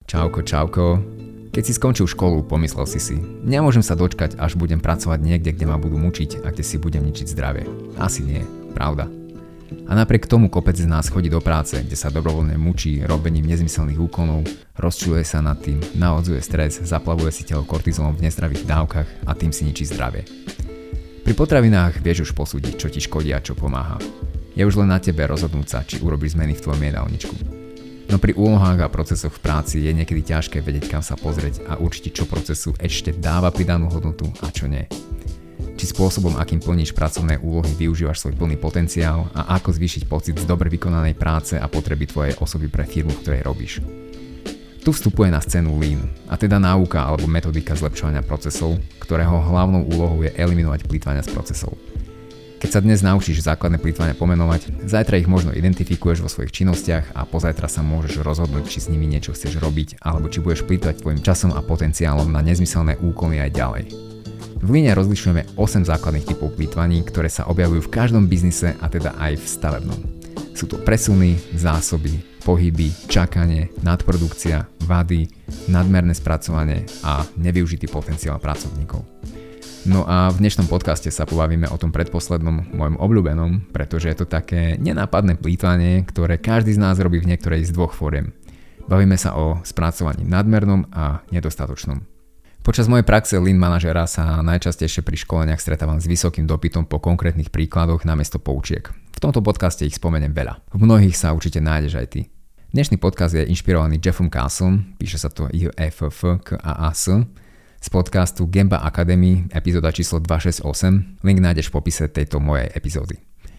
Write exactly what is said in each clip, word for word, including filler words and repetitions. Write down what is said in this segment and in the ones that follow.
Čauko, čauko. Keď si skončil školu, pomyslel si si, nemôžem sa dočkať, až budem pracovať niekde, kde ma budú mučiť a kde si budem ničiť zdravie. Asi nie, pravda. A napriek tomu kopec z nás chodí do práce, kde sa dobrovoľne mučí robením nezmyselných úkonov, rozčuľuje sa nad tým, naodzuje stres, zaplavuje si telo kortizolom v nezdravých dávkach a tým si ničí zdravie. Pri potravinách vieš už posúdiť, čo ti škodí a čo pomáha. Je už len na tebe rozhodnúť sa, či urobíš zmeny v tvojom jedálničku. No pri úlohách a procesoch v práci je niekedy ťažké vedieť, kam sa pozrieť a určiť, čo procesu ešte dáva pridanú hodnotu a čo nie. Či spôsobom, akým plníš pracovné úlohy, využívaš svoj plný potenciál a ako zvýšiť pocit z dobre vykonanej práce a potreby tvojej osoby pre firmu, v ktorej robíš. Tu vstupuje na scénu Lean, a teda náuka alebo metodika zlepšovania procesov, ktorého hlavnou úlohou je eliminovať plýtvania s procesov. Keď sa dnes naučíš základné plýtvania pomenovať, zajtra ich možno identifikuješ vo svojich činnostiach a pozajtra sa môžeš rozhodnúť, či s nimi niečo chceš robiť, alebo či budeš plýtvať tvojim časom a potenciálom na nezmyselné úkony aj ďalej. V Leane rozlišujeme osem základných typov plýtvaní, ktoré sa objavujú v každom biznise a teda aj v stavebnom. Sú to presuny, zásoby, pohyby, čakanie, nadprodukcia, vady, nadmerné spracovanie a nevyužitý potenciál pracovníkov. No a v dnešnom podcaste sa pobavíme o tom predposlednom, mojom obľúbenom, pretože je to také nenápadné plýtvanie, ktoré každý z nás robí v niektorej z dvoch fóriem. Bavíme sa o spracovaní nadmernom a nedostatočnom. Počas mojej praxe Lean manažera sa najčastejšie pri školeniach stretávam s vysokým dopytom po konkrétnych príkladoch namiesto poučiek. V tomto podcaste ich spomeniem veľa. V mnohých sa určite nájdeš aj ty. Dnešný podcast je inšpirovaný Jeffom Cassom, píše sa to J F F K A A S, z podcastu Gemba Academy, epizóda číslo dvestošesťdesiatosem. Link nájdeš v popise tejto mojej epizódy.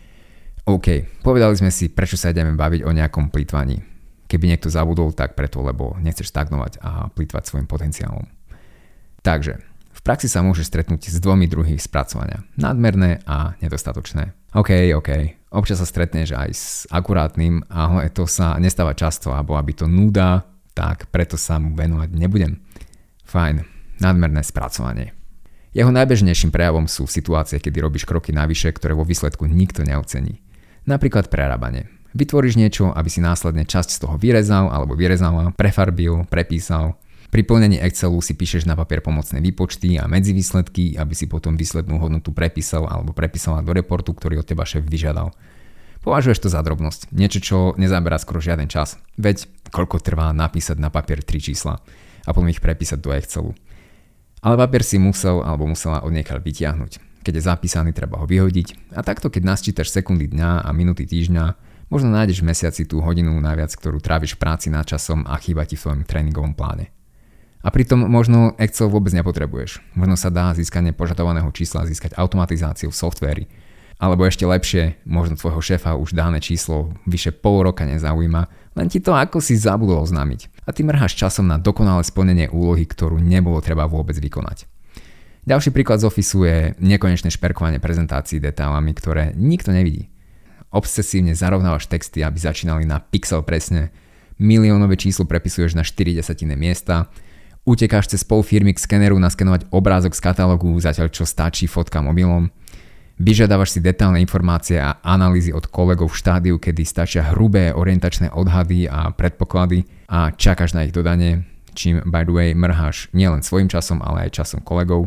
OK, povedali sme si, prečo sa ideme baviť o nejakom plýtvaní. Keby niekto zabudol, tak preto, lebo nechceš stagnovať a plýtvať svojim potenciálom. Takže, v praxi sa môžeš stretnúť s dvomi druhmi spracovania. Nadmerné a nedostatočné. OK, OK, občas sa stretneš aj s akurátnym, ale to sa nestáva často, alebo aby to núda, tak preto sa mu venovať nebudem. Fajn. Nadmerné spracovanie. Jeho najbežnejším prejavom sú situácie, kedy robíš kroky navyše, ktoré vo výsledku nikto neocení. Napríklad prerábanie. Vytvoríš niečo, aby si následne časť z toho vyrezal alebo vyrezala, prefarbil, prepísal. Pri plnení Excelu si píšeš na papier pomocné výpočty a medzivýsledky, aby si potom výslednú hodnotu prepísal alebo prepísala do reportu, ktorý od teba šéf vyžiadal. Považuješ to za drobnosť, niečo, čo nezaberá skoro žiaden čas. Veď koľko trvá napísať na papier tri čísla a potom ich prepísať do Excelu. Ale papier si musel alebo musela odniekaľ vytiahnuť. Keď je zapísaný, treba ho vyhodiť a takto keď nasčítaš sekundy dňa a minúty týždňa, možno nájdeš v mesiaci tú hodinu naviac, ktorú tráviš v práci nad časom a chýba ti v tvojom tréningovom pláne. A pritom možno Excel vôbec nepotrebuješ. Možno sa dá získanie požadovaného čísla získať automatizáciou v softvéri. Alebo ešte lepšie, možno tvojho šéfa už dané číslo vyše pol roka nezaujíma, len ti to ako si zabudol oznámiť. A ty mrháš časom na dokonalé splnenie úlohy, ktorú nebolo treba vôbec vykonať. Ďalší príklad z Officeu je nekonečné šperkovanie prezentácií detailami, ktoré nikto nevidí. Obsesívne zarovnávaš texty, aby začínali na pixel presne, miliónové číslo prepisuješ na štyri desatiny miesta, utekáš cez pol firmy k skeneru naskenovať obrázok z katalógu, zatiaľ čo stačí fotka mobilom. Vyžiadavaš si detailné informácie a analýzy od kolegov v štádiu, kedy stačia hrubé orientačné odhady a predpoklady a čakáš na ich dodanie, čím by the way mrháš nielen svojim časom, ale aj časom kolegov.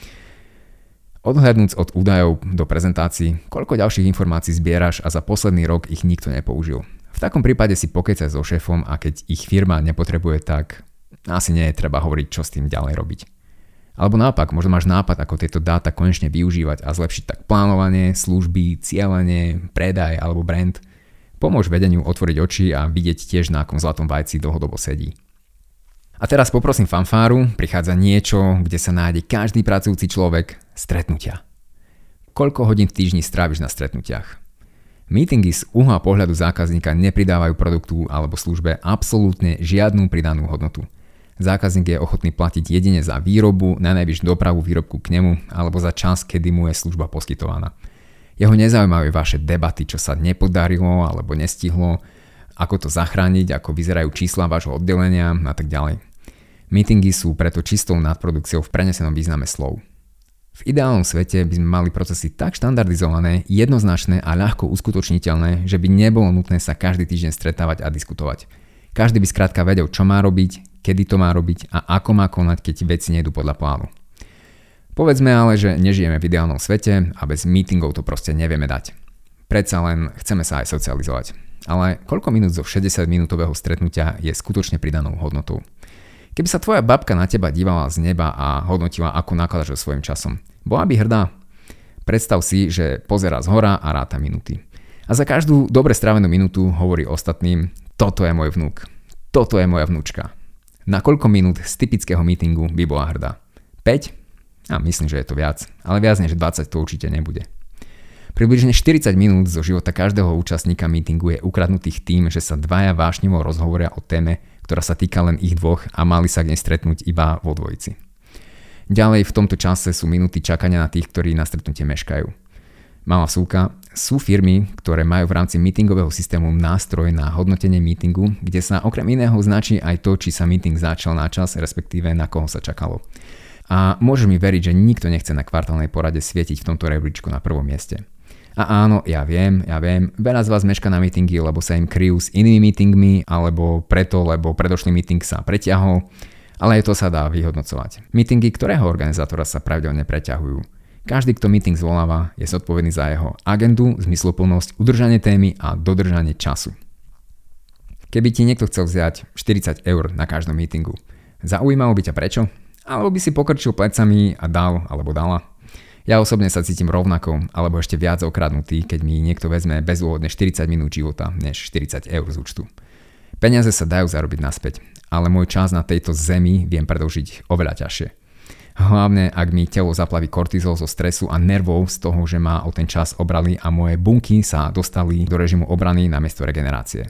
Odhľadnúc od údajov do prezentácií, koľko ďalších informácií zbieraš a za posledný rok ich nikto nepoužil. V takom prípade si pokecaj so šéfom a keď ich firma nepotrebuje, tak asi nie je treba hovoriť, čo s tým ďalej robiť. Alebo naopak, možno máš nápad, ako tieto dáta konečne využívať a zlepšiť tak plánovanie, služby, cielenie, predaj alebo brand. Pomôž vedeniu otvoriť oči a vidieť tiež, na akom zlatom vajci dlhodobo sedí. A teraz poprosím fanfáru, prichádza niečo, kde sa nájde každý pracujúci človek, stretnutia. Koľko hodín v týždni stráviš na stretnutiach? Meetingy z uhla pohľadu zákazníka nepridávajú produktu alebo službe absolútne žiadnu pridanú hodnotu. Zákazník je ochotný platiť jedine za výrobu, najnajvyš dopravu výrobku k nemu alebo za čas, kedy mu je služba poskytovaná. Jeho nezaujímajú vaše debaty, čo sa nepodarilo alebo nestihlo, ako to zachrániť, ako vyzerajú čísla vášho oddelenia a tak ďalej. Meetingy sú preto čistou nadprodukciou v prenesenom význame slov. V ideálnom svete by sme mali procesy tak štandardizované, jednoznačné a ľahko uskutočniteľné, že by nebolo nutné sa každý týždeň stretávať a diskutovať. Každý by skrátka vedel, čo má robiť, kedy to má robiť a ako má konať, keď veci nejdu podľa plánu. Povedzme ale, že nežijeme v ideálnom svete a bez meetingov to proste nevieme dať. Predsa len chceme sa aj socializovať. Ale koľko minút zo šesťdesiatminútového stretnutia je skutočne pridanou hodnotou? Keby sa tvoja babka na teba dívala z neba a hodnotila, ako nakladaš so svojím časom, bola by hrdá? Predstav si, že pozerá zhora a ráta minúty. A za každú dobre strávenú minútu hovorí ostatným: toto je môj vnúk, toto je moja vnúčka. Na koľko minút z typického meetingu by bola hrdá? päť? A myslím, že je to viac, ale viac než dvadsať to určite nebude. Približne štyridsať minút zo života každého účastníka meetingu je ukradnutých tým, že sa dvaja vášnivo rozhovoria o téme, ktorá sa týka len ich dvoch a mali sa k nej stretnúť iba vo dvojici. Ďalej v tomto čase sú minúty čakania na tých, ktorí na stretnutie meškajú. Malá vsúka, sú firmy, ktoré majú v rámci meetingového systému nástroj na hodnotenie meetingu, kde sa okrem iného značí aj to, či sa meeting začal na čas, respektíve na koho sa čakalo. A môžeš mi veriť, že nikto nechce na kvartálnej porade svietiť v tomto rebríčku na prvom mieste. A áno, ja viem, ja viem, veľa z vás meška na meetingy, lebo sa im kryjú s inými meetingmi, alebo preto, lebo predošlý meeting sa preťahol, ale aj to sa dá vyhodnocovať. Meetingy ktorého organizátora sa pravidelne preťahujú? Každý, kto meeting zvoláva, je zodpovedný za jeho agendu, zmysluplnosť, udržanie témy a dodržanie času. Keby ti niekto chcel vziať štyridsať eur na každom meetingu, zaujímalo by ťa prečo? Alebo by si pokrčil plecami a dal alebo dala? Ja osobne sa cítim rovnako, alebo ešte viac okradnutý, keď mi niekto vezme bezúhodne štyridsať minút života, než štyridsať eur z účtu. Peniaze sa dajú zarobiť naspäť, ale môj čas na tejto zemi viem predĺžiť oveľa ťažšie. Hlavne, ak mi telo zaplaví kortizol zo stresu a nervov z toho, že ma o ten čas obrali a moje bunky sa dostali do režimu obrany namiesto regenerácie.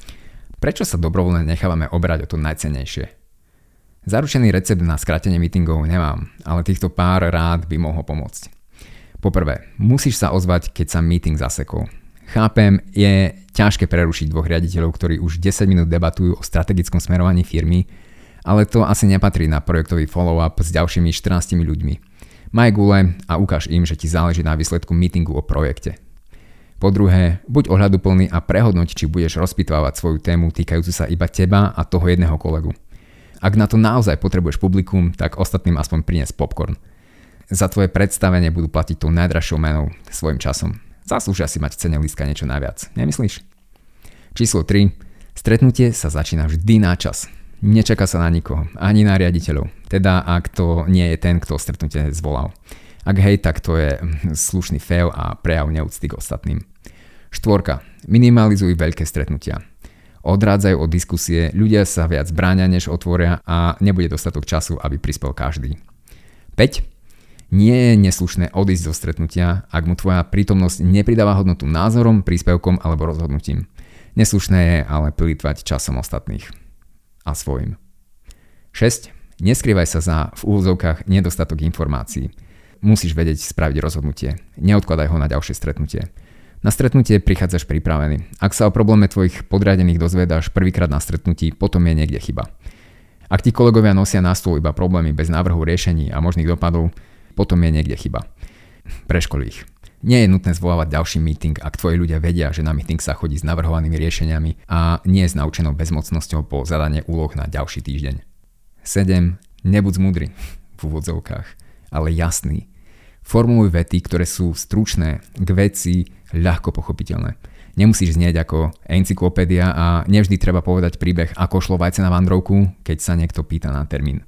Prečo sa dobrovoľne nechávame obrať o to najcennejšie? Zaručený recept na skrátenie meetingov nemám, ale týchto pár rád by mohol pomôcť. Poprvé, musíš sa ozvať, keď sa meeting zasekol. Chápem, je ťažké prerušiť dvoch riaditeľov, ktorí už desať minút debatujú o strategickom smerovaní firmy, ale to asi nepatrí na projektový follow-up s ďalšími štrnástimi ľuďmi. Maj gule a ukáž im, že ti záleží na výsledku meetingu o projekte. Po druhé, buď ohľaduplný a prehodnoť, či budeš rozpitávať svoju tému týkajúcu sa iba teba a toho jedného kolegu. Ak na to naozaj potrebuješ publikum, tak ostatným aspoň prinies popcorn. Za tvoje predstavenie budú platiť tou najdražšou menou, svojim časom. Zaslúžia si mať v cene lístka niečo naviac, nemyslíš? Číslo tri. Stretnutie sa začína vždy na čas. Nečaká sa na nikoho, ani na riaditeľov. Teda ak to nie je ten, kto stretnutie zvolal. Ak hej, tak to je slušný fail a prejav neúcty k ostatným. Štvorka. Minimalizuj veľké stretnutia. Odrádzajú od diskusie, ľudia sa viac bráňa, než otvoria a nebude dostatok času, aby prispel každý. päť. Nie je neslušné odísť zo stretnutia, ak mu tvoja prítomnosť nepridáva hodnotu názorom, príspevkom alebo rozhodnutím. Neslušné je ale plýtvať časom ostatných. A svojim. šesť. Neskrývaj sa za v úvodzovkách nedostatok informácií. Musíš vedieť spraviť rozhodnutie. Neodkladaj ho na ďalšie stretnutie. Na stretnutie prichádzaš pripravený. Ak sa o probléme tvojich podriadených dozvedáš prvýkrát na stretnutí, potom je niekde chyba. Ak ti kolegovia nosia na stôl iba problémy bez návrhu riešení a možných dopadov, potom je niekde chyba. Preškolí ich. Nie je nutné zvolávať ďalší meeting, ak tvoji ľudia vedia, že na meeting sa chodí s navrhovanými riešeniami a nie s naučenou bezmocnosťou po zadanie úloh na ďalší týždeň. sedem. Nebuď múdry v úvodzovkách, ale jasný. Formuluj vety, ktoré sú stručné, k veci, ľahko pochopiteľné. Nemusíš znieť ako encyklopédia a nevždy treba povedať príbeh, ako šlo vajce na vandrovku, keď sa niekto pýta na termín.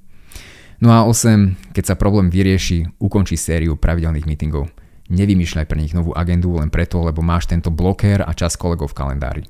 No a osem. Keď sa problém vyrieši, ukončí sériu pravidelných meetingov. Nevymýšľaj pre nich novú agendu len preto, lebo máš tento blokér a čas kolegov v kalendári.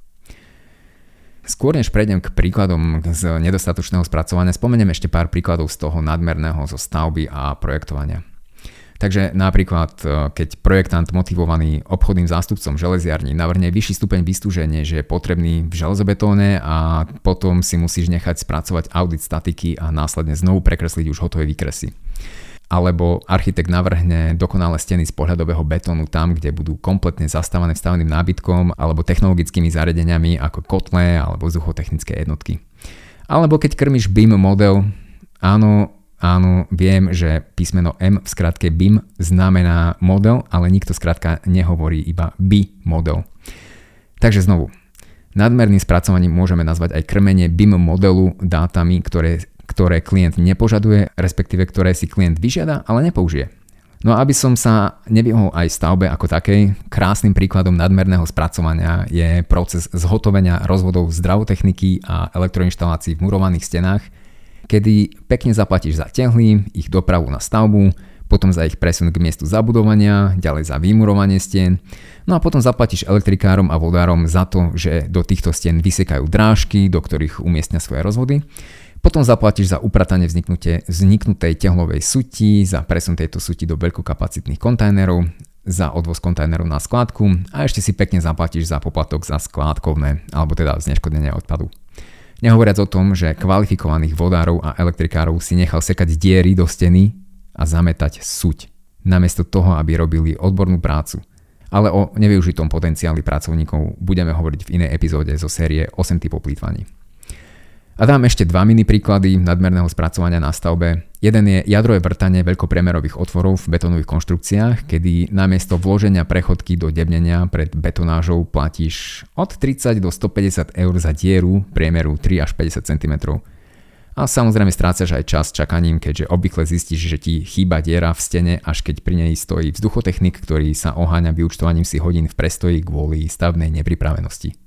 Skôr než prejdem k príkladom z nedostatočného spracovania, spomeniem ešte pár príkladov z toho nadmerného zo stavby a projektovania. Takže napríklad, keď projektant motivovaný obchodným zástupcom železiarní navrhne vyšší stupeň vystúženia, že je potrebný v železobetóne a potom si musíš nechať spracovať audit statiky a následne znovu prekresliť už hotové výkresy. Alebo architekt navrhne dokonalé steny z pohľadového betónu tam, kde budú kompletne zastávané vstaveným nábytkom alebo technologickými zariadeniami ako kotle alebo vzduchotechnické jednotky. Alebo keď krmiš bé í em model, áno, Áno, viem, že písmeno M v skratke bé í em znamená model, ale nikto skrátka nehovorí iba bé í model. Takže znovu, Nadmerným spracovaním môžeme nazvať aj krmenie bé í em modelu dátami, ktoré, ktoré klient nepožaduje, respektíve ktoré si klient vyžiada, ale nepoužije. No a aby som sa nevyhol aj stavbe ako takej, krásnym príkladom nadmerného spracovania je proces zhotovenia rozvodov zdravotechniky a elektroinštalácií v murovaných stenách, kedy pekne zaplatíš za tehly, ich dopravu na stavbu, potom za ich presun k miestu zabudovania, ďalej za vymurovanie stien, no a potom zaplatíš elektrikárom a vodárom za to, že do týchto stien vysekajú drážky, do ktorých umiestnia svoje rozvody. Potom zaplatíš za upratanie vzniknutej tehlovej suti, za presun tejto suti do veľkokapacitných kontajnerov, za odvoz kontajnerov na skládku a ešte si pekne zaplatíš za poplatok za skládkovné, alebo teda zneškodnenie odpadu. Nehovoriac o tom, že kvalifikovaných vodárov a elektrikárov si nechal sekať diery do steny a zametať suť, namiesto toho, aby robili odbornú prácu. Ale o nevyužitom potenciáli pracovníkov budeme hovoriť v inej epizóde zo série osem typov plýtvaní. A dám ešte dva mini príklady nadmerného spracovania na stavbe. Jeden je jadrové vrtanie veľkopriemerových otvorov v betónových konštrukciách, kedy namiesto vloženia prechodky do debnenia pred betonážou platíš od tridsať do stopäťdesiat eur za dieru priemeru tri až päťdesiat centimetrov. A samozrejme strácaš aj čas čakaním, keďže obvykle zistíš, že ti chýba diera v stene, až keď pri nej stojí vzduchotechnik, ktorý sa oháňa vyúčtovaním si hodín v prestoji kvôli stavnej nepripravenosti.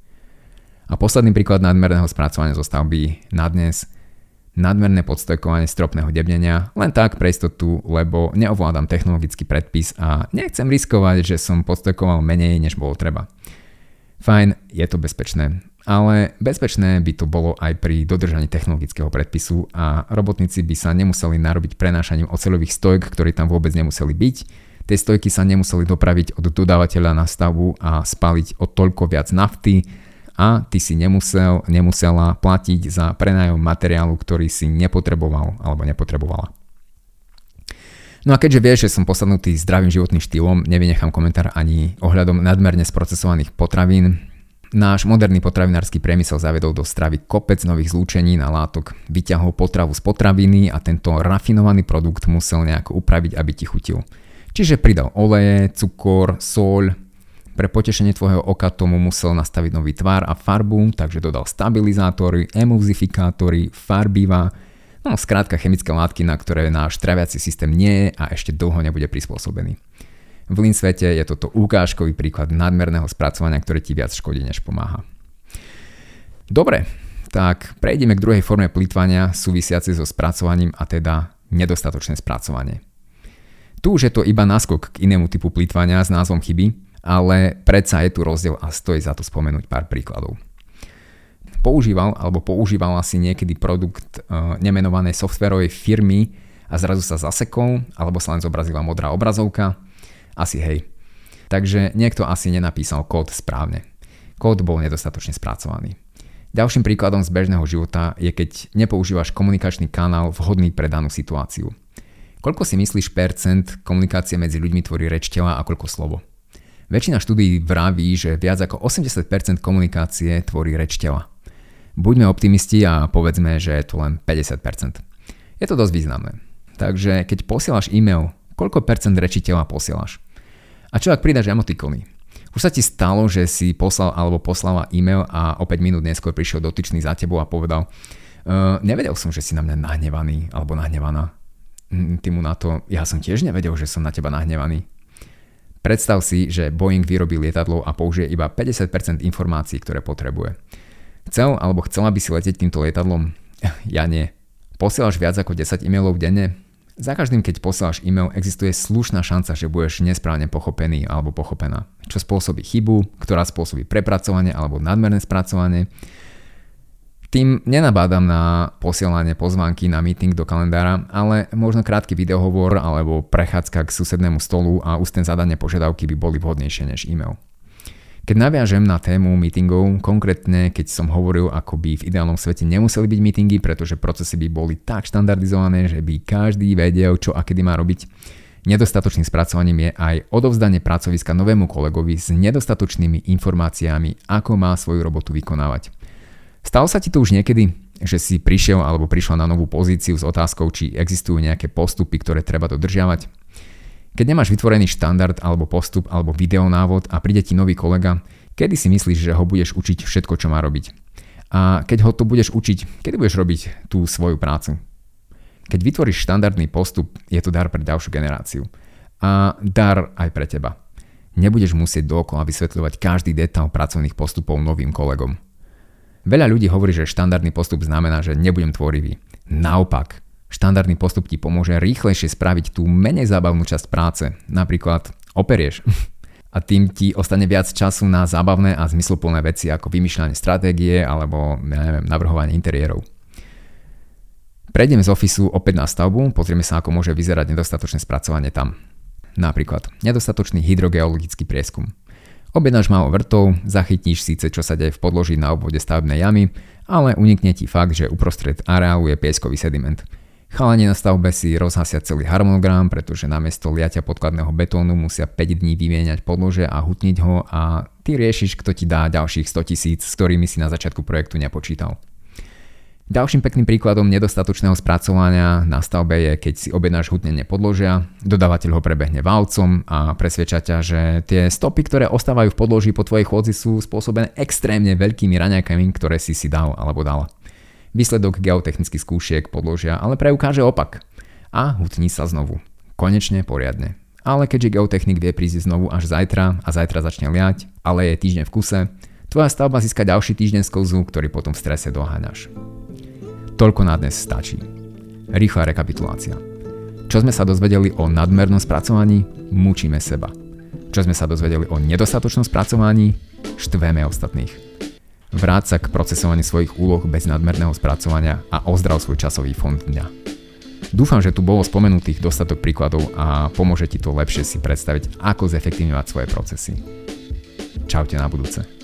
A posledný príklad nadmerného spracovania zo stavby na dnes. Nadmerné podstojkovanie stropného debnenia, len tak pre istotu, lebo neovládam technologický predpis a nechcem riskovať, že som podstojkoval menej, než bolo treba. Fajn, je to bezpečné. Ale bezpečné by to bolo aj pri dodržaní technologického predpisu a robotníci by sa nemuseli narobiť prenášaním oceľových stojk, ktoré tam vôbec nemuseli byť. Tie stojky sa nemuseli dopraviť od dodávateľa na stavbu a spáliť o toľko viac nafty a ty si nemusel, nemusela platiť za prenájom materiálu, ktorý si nepotreboval alebo nepotrebovala. No a keďže vieš, že som posadnutý zdravým životným štýlom, nevynechám komentár ani ohľadom nadmerne sprocesovaných potravín. Náš moderný potravinársky priemysel zavedol do stravy kopec nových zlúčenín a látok, vyťahol potravu z potraviny a tento rafinovaný produkt musel nejako upraviť, aby ti chutil. Čiže pridal oleje, cukor, soľ. Pre potešenie tvojho oka tomu musel nastaviť nový tvar a farbu, takže dodal stabilizátory, emulzifikátory, farbiva, no skrátka chemické látky, na ktoré náš traviaci systém nie je a ešte dlho nebude prispôsobený. V Lean svete je toto ukážkový príklad nadmerného spracovania, ktoré ti viac škodí, než pomáha. Dobre, tak prejdeme k druhej forme plýtvania súvisiacej so spracovaním a teda nedostatočné spracovanie. Tu už je to iba náskok k inému typu plýtvania s názvom chyby, ale predsa je tu rozdiel a stojí za to spomenúť pár príkladov. Používal alebo používala si niekedy produkt e, nemenovanej softwarovej firmy a zrazu sa zasekol alebo sa len zobrazila modrá obrazovka? Asi hej. Takže niekto asi nenapísal kód správne. Kód bol nedostatočne spracovaný. Ďalším príkladom z bežného života je, keď nepoužívaš komunikačný kanál vhodný pre danú situáciu. Koľko si myslíš percent komunikácie medzi ľuďmi tvorí reč tela a koľko slovo? Väčšina štúdií vraví, že viac ako osemdesiat percent komunikácie tvorí reč tela. Buďme optimisti a povedzme, že je to len päťdesiat percent. Je to dosť významné. Takže keď posielaš e-mail, koľko percent reči tela posielaš? A čo ak pridáš emotikony? Už sa ti stalo, že si poslal alebo poslala e-mail a o päť minút neskôr prišiel dotyčný za tebou a povedal uh, nevedel som, že si na mňa nahnevaný alebo nahnevaná. Ty mu na to, ja som tiež nevedel, že som na teba nahnevaný. Predstav si, že Boeing vyrobí lietadlo a použije iba päťdesiat percent informácií, ktoré potrebuje. Chcel alebo chcela by si letieť týmto lietadlom? Ja nie. Posielaš viac ako desať e-mailov denne? Za každým, keď posielaš e-mail, existuje slušná šanca, že budeš nesprávne pochopený alebo pochopená. Čo spôsobí chybu, ktorá spôsobí prepracovanie alebo nadmerné spracovanie. Tým nenabádam na posielanie pozvánky na meeting do kalendára, ale možno krátky videohovor alebo prechádzka k susednému stolu a ústne zadanie požiadavky by boli vhodnejšie než e-mail. Keď naviažem na tému meetingov, konkrétne keď som hovoril, ako by v ideálnom svete nemuseli byť meetingy, pretože procesy by boli tak štandardizované, že by každý vedel, čo a kedy má robiť. Nedostatočným spracovaním je aj odovzdanie pracoviska novému kolegovi s nedostatočnými informáciami, ako má svoju robotu vykonávať. Stalo sa ti to už niekedy, že si prišiel alebo prišla na novú pozíciu s otázkou, či existujú nejaké postupy, ktoré treba dodržiavať? Keď nemáš vytvorený štandard alebo postup alebo videonávod a príde ti nový kolega, Kedy si myslíš, že ho budeš učiť všetko, čo má robiť? A keď ho to budeš učiť, kedy budeš robiť tú svoju prácu? Keď vytvoríš štandardný postup, je to dar pre ďalšiu generáciu. A dar aj pre teba. Nebudeš musieť dookola vysvetľovať každý detail pracovných postupov novým kolegom. Veľa ľudí hovorí, že štandardný postup znamená, že nebudem tvorivý. Naopak, štandardný postup ti pomôže rýchlejšie spraviť tú menej zábavnú časť práce. Napríklad operieš. A tým ti ostane viac času na zábavné a zmysluplné veci ako vymýšľanie stratégie alebo ja neviem, navrhovanie interiérov. Prejdeme z ofisu opäť na stavbu, pozrieme sa, ako môže vyzerať nedostatočné spracovanie tam. Napríklad nedostatočný hydrogeologický prieskum. Objednáš málo vrtov, zachytíš síce, čo sa deje v podloží na obvode stavebnej jamy, ale unikne ti fakt, že uprostred areálu je pieskový sediment. Chalani na stavbe si rozhasia celý harmonogram, pretože namiesto liatia podkladného betónu musia päť dní vymieňať podlože a hutniť ho a ty riešiš, kto ti dá ďalších sto tisíc, s ktorými si na začiatku projektu nepočítal. Ďalším pekným príkladom nedostatočného spracovania na stavbe je, keď si objednáš hutnenie podložia, dodávateľ ho prebehne válcom a presvedča ťa, že tie stopy, ktoré ostávajú v podloží po tvojej chôdzi sú spôsobené extrémne veľkými raňajkami, ktoré si si dal alebo dala. Výsledok geotechnických skúšiek podložia ale preukáže opak a hutní sa znovu. Konečne poriadne. Ale keďže geotechnik vie prísť znovu až zajtra a zajtra začne liať, ale je týždeň v kuse, tvoja stavba získa ďalší týždeň sklzu, ktorý potom v strese doháňaš. Toľko na dnes stačí. Rýchla rekapitulácia. Čo sme sa dozvedeli o nadmernom spracovaní? Mučíme seba. Čo sme sa dozvedeli o nedostatočnom spracovaní? Štveme ostatných. Vráť sa k procesovaniu svojich úloh bez nadmerného spracovania a ozdrav svoj časový fond dňa. Dúfam, že tu bolo spomenutých dostatok príkladov a pomôže ti to lepšie si predstaviť, ako zefektívňovať svoje procesy. Čaute na budúce.